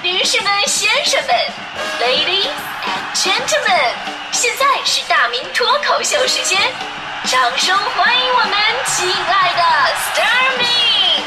女士们、先生们 ，Ladies and Gentlemen， 现在是大明脱口秀时间，掌声欢迎我们亲爱的 Starmin。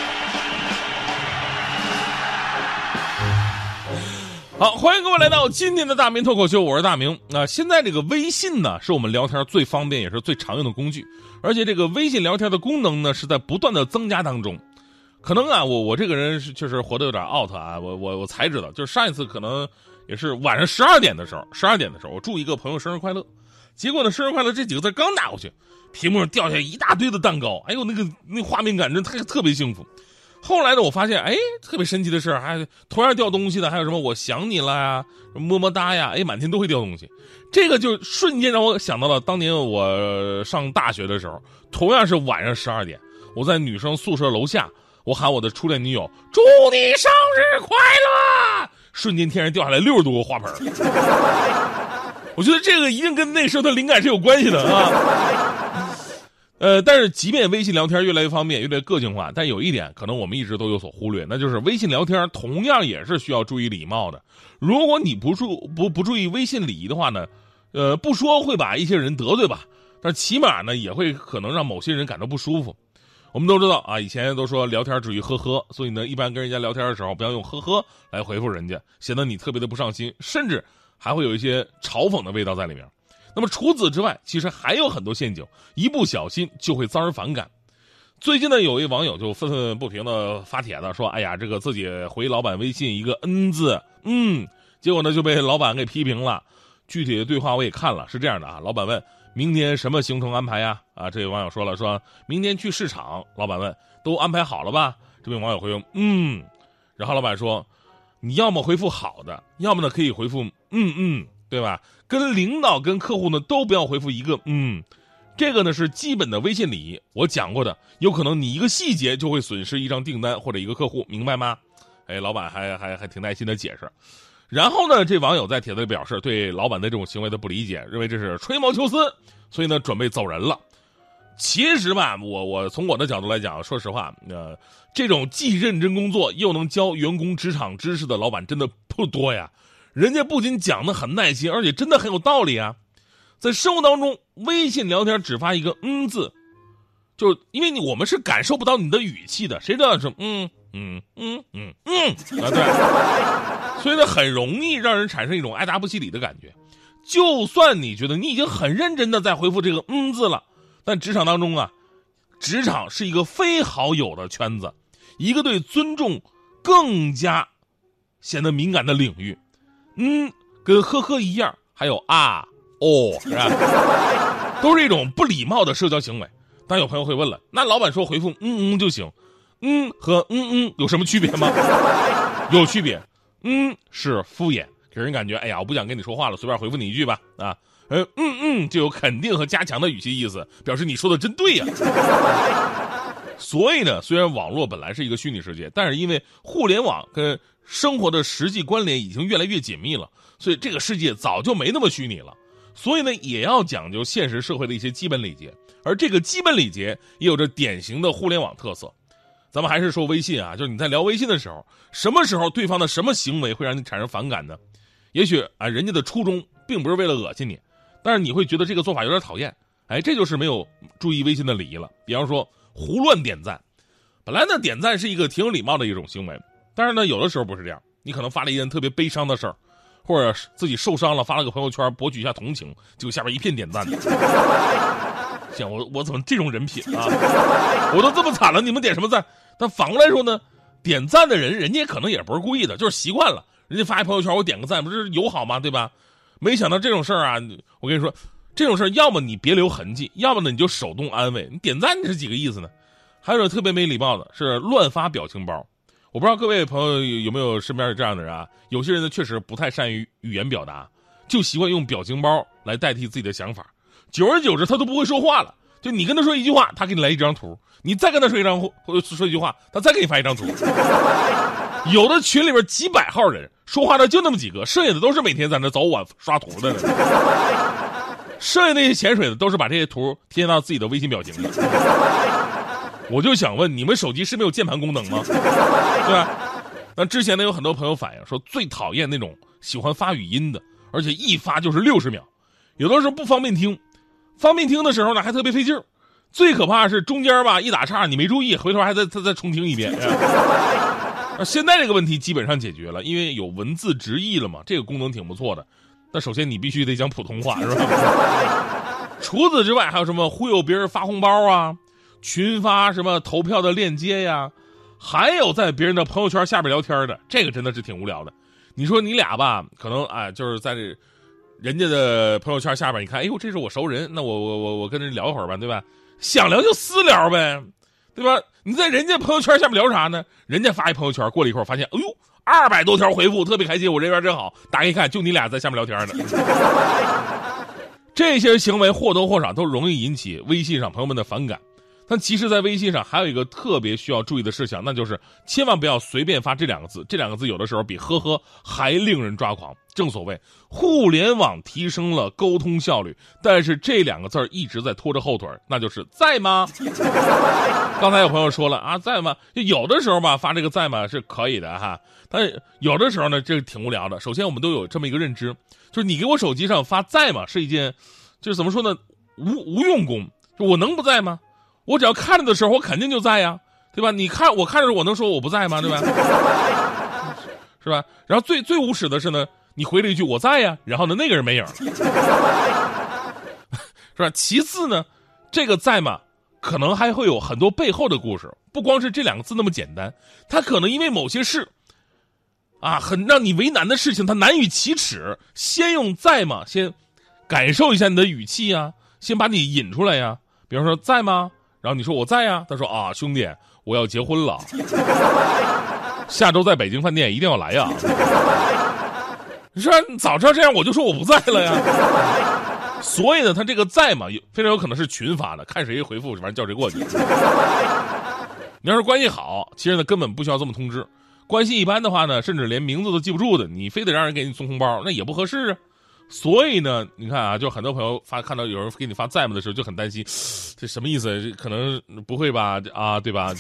好，欢迎各位来到今天的大明脱口秀，我是大明。现在这个微信呢，是我们聊天最方便也是最常用的工具，而且这个微信聊天的功能呢，是在不断的增加当中。可能啊，我这个人是确实活得有点 out 啊，我才知道，就是上一次可能也是晚上12点的时候，我祝一个朋友生日快乐，结果呢，生日快乐这几个字刚打过去，屏幕上掉下一大堆的蛋糕，哎呦，那画面感真特别幸福。后来呢，我发现，哎，特别神奇的是，还同样掉东西的，还有什么我想你了呀，么么哒呀，哎，满天都会掉东西。这个就瞬间让我想到了当年我上大学的时候，同样是晚上12点，我在女生宿舍楼下，我喊我的初恋女友，祝你生日快乐！瞬间天上掉下来60多个花盆。我觉得这个一定跟那时候的灵感是有关系的啊。但是即便微信聊天越来越方便，越来越个性化，但有一点可能我们一直都有所忽略，那就是微信聊天同样也是需要注意礼貌的。如果你不注意微信礼仪的话呢，不说会把一些人得罪吧，但起码呢也会可能让某些人感到不舒服。我们都知道啊，以前都说聊天只于呵呵，所以呢，一般跟人家聊天的时候不要用呵呵来回复人家，显得你特别的不上心，甚至还会有一些嘲讽的味道在里面。那么除此之外，其实还有很多陷阱，一不小心就会遭人反感。最近呢，有一网友就愤愤不平的发帖子说，哎呀，这个自己回老板微信一个N字，结果呢就被老板给批评了。具体的对话我也看了，是这样的啊，老板问明天什么行程安排呀？啊，这位网友说了，说明天去市场。老板问都安排好了吧？这位网友回复然后老板说，你要么回复好的，要么呢可以回复对吧？跟领导跟客户呢都不要回复一个这个呢是基本的微信礼仪，我讲过的，有可能你一个细节就会损失一张订单或者一个客户，明白吗？哎，老板还挺耐心的解释。然后呢，这网友在帖子里表示对老板的这种行为的不理解，认为这是吹毛求疵，所以呢准备走人了。其实吧，我从我的角度来讲，说实话，这种既认真工作又能教员工职场知识的老板真的不多呀。人家不仅讲得很耐心，而且真的很有道理啊。在生活当中，微信聊天只发一个字，就因为我们是感受不到你的语气的，谁知道是对，所以呢很容易让人产生一种爱答不理的感觉。就算你觉得你已经很认真的在回复这个字了，但职场当中啊，职场是一个非好友的圈子，一个对尊重更加显得敏感的领域。跟呵呵一样，还有是吧？都是一种不礼貌的社交行为。但有朋友会问了，那老板说回复就行，和有什么区别吗？有区别。是敷衍，给人感觉哎呀，我不想跟你说话了，随便回复你一句吧啊。就有肯定和加强的语气意思，表示你说的真对呀。所以呢，虽然网络本来是一个虚拟世界，但是因为互联网跟生活的实际关联已经越来越紧密了，所以这个世界早就没那么虚拟了。所以呢，也要讲究现实社会的一些基本礼节，而这个基本礼节也有着典型的互联网特色。咱们还是说微信啊，就是你在聊微信的时候，什么时候对方的什么行为会让你产生反感呢？也许啊，人家的初衷并不是为了恶心你，但是你会觉得这个做法有点讨厌，哎，这就是没有注意微信的礼仪了。比方说胡乱点赞，本来呢点赞是一个挺有礼貌的一种行为，但是呢有的时候不是这样，你可能发了一件特别悲伤的事儿，或者自己受伤了，发了个朋友圈博取一下同情，结果下边一片点赞。想我怎么这种人品啊？我都这么惨了，你们点什么赞？但反过来说呢，点赞的人家可能也不是故意的，就是习惯了，人家发一朋友圈我点个赞，不是友好吗？对吧？没想到这种事儿啊，我跟你说，这种事儿要么你别留痕迹，要么呢你就手动安慰。你点赞这是几个意思呢？还有特别没礼貌的是乱发表情包。我不知道各位朋友有没有身边有这样的人啊？有些人呢确实不太善于语言表达，就习惯用表情包来代替自己的想法，久而久之他都不会说话了。就你跟他说一句话，他给你来一张图；你再跟他说一句话，他再给你发一张图。有的群里边几百号人，说话的就那么几个，剩下的都是每天在那早晚刷图的人。剩下那些潜水的都是把这些图贴到自己的微信表情里。我就想问，你们手机是没有键盘功能吗？对吧？ 那之前呢，有很多朋友反映说，最讨厌那种喜欢发语音的，而且一发就是60秒，有的时候不方便听，方便听的时候呢还特别费劲儿。最可怕的是中间吧一打岔你没注意，回头还再重听一遍。现在这个问题基本上解决了，因为有文字直译了嘛，这个功能挺不错的。那首先你必须得讲普通话，是吧？除此之外，还有什么忽悠别人发红包啊，群发什么投票的链接呀，还有在别人的朋友圈下边聊天的，这个真的是挺无聊的。你说你俩吧，可能就是在这人家的朋友圈下边，你看，哎呦，这是我熟人，那我跟人聊会儿吧，对吧？想聊就私聊呗，对吧？你在人家朋友圈下面聊啥呢？人家发一朋友圈，过了一会儿发现，哎呦，200多条回复，特别开心，我人缘真好。打开一看，就你俩在下面聊天呢。这些行为或多或少都容易引起微信上朋友们的反感。但其实，在微信上还有一个特别需要注意的事项，那就是千万不要随便发这2个字。这2个字有的时候比呵呵还令人抓狂。正所谓，互联网提升了沟通效率，但是这2个字一直在拖着后腿，那就是在吗？刚才有朋友说了啊，在吗？有的时候吧，发这个在吗是可以的哈，但有的时候呢，这个挺无聊的。首先，我们都有这么一个认知，就是你给我手机上发在吗是一件，就是怎么说呢，无用功。就我能不在吗？我只要看着的时候，我肯定就在呀，对吧？我看着我能说我不在吗？对吧？是吧？然后最无耻的是呢，你回了一句我在呀，然后呢那个人没影了，是吧？其次呢，这个在吗，可能还会有很多背后的故事，不光是这2个字那么简单，他可能因为某些事很让你为难的事情，他难于启齿，先用在吗，先感受一下你的语气呀，先把你引出来呀。比方说在吗？然后你说我在呀，他说兄弟，我要结婚了，下周在北京饭店一定要来呀。你说你早知道这样，我就说我不在了呀。所以呢，他这个在嘛，非常有可能是群发的，看谁回复，反正叫谁过去。你要是关系好，其实呢根本不需要这么通知；关系一般的话呢，甚至连名字都记不住的，你非得让人给你送红包，那也不合适啊。所以呢，你看就很多朋友看到有人给你发在吗的时候就很担心，这什么意思？可能不会吧？对吧？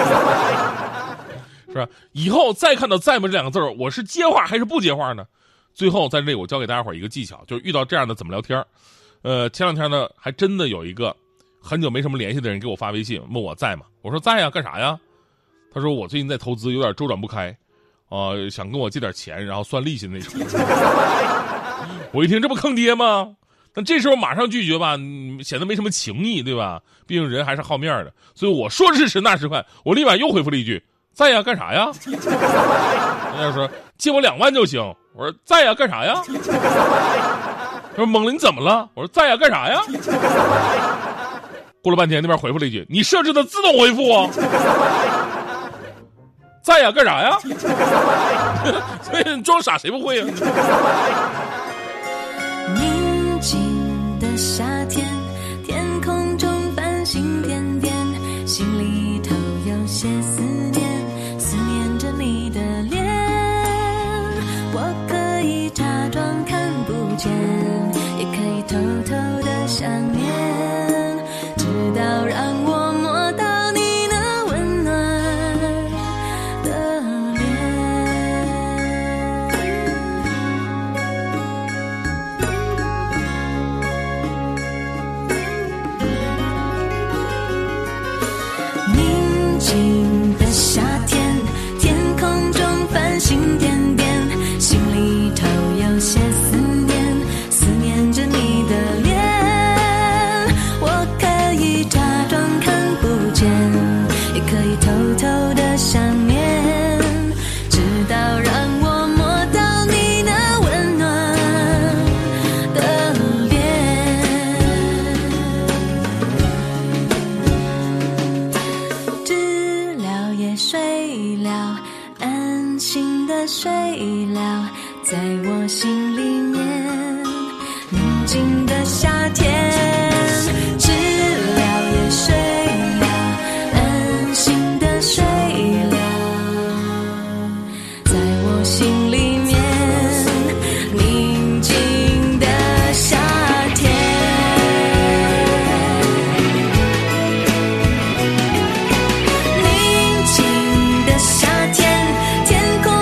是吧？以后再看到在吗这2个字，我是接话还是不接话呢？最后在这里我教给大家伙一个技巧，就是遇到这样的怎么聊天。前2天呢，还真的有一个很久没什么联系的人给我发微信问我在吗？我说在呀，干啥呀？他说我最近在投资，有点周转不开，想跟我借点钱，然后算利息那种。我一听，这不坑爹吗？那这时候马上拒绝吧，显得没什么情义，对吧？毕竟人还是好面的。所以我说时迟那时快，我立马又回复了一句在呀，干啥呀？人家说借我2万就行，我说在呀，干啥呀？他说猛了，你怎么了？我说在呀，干啥呀？过了半天，那边回复了一句你设置的自动回复啊。在呀，干啥呀？所以你装傻谁不会啊？ 宁静的夏天，天空中繁星点点，心里头有些思念，思念着你的脸。我可以假装看不见，也可以偷偷的想念，直到让我摸到你那温暖的宁静的夏天，天空中繁星点点，心里头有些思念，思念着你的脸。我可以假装看不见，也可以偷偷的想念，直到让我摸到你那温暖的脸。知了也睡了，安心的睡了，在我心里面。宁静的夏天，知了也睡了，安心的睡了，在我心里面。宁静的夏天，宁静的夏天，天空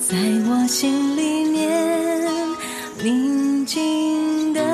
在我心里面宁静的